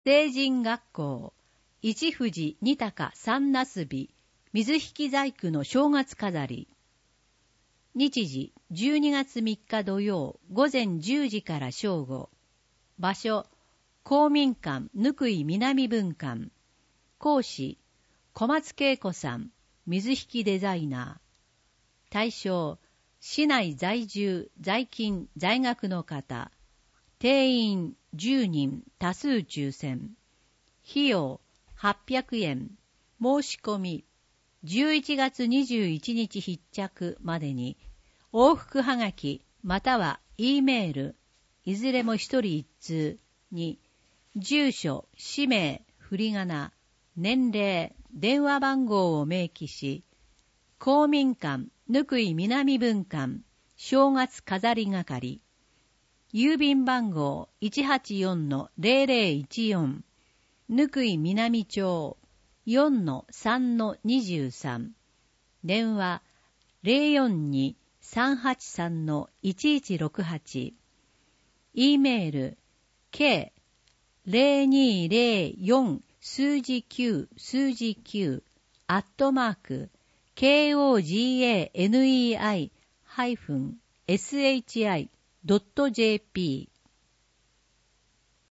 成人学校、一富士二鷹三なすび、水引細工の正月飾り。日時、12月3日土曜、午前10時から正午。場所、公民館、ぬくい南分館。講師、小松恵子さん、水引デザイナー。対象、市内在住、在勤、在学の方。定員10人、多数抽選。費用800円。申し込み、11月21日必着までに、往復はがきまたは E メール、いずれも一人一通に、住所、氏名、振り仮名、年齢、電話番号を明記し、公民館、ぬくい南分館、正月飾り係、郵便番号 184-0014、ぬくい南町 4-3-23、電話 042-383-1168、E メール k0204 数字9数字9KOGANEI-SHI.jp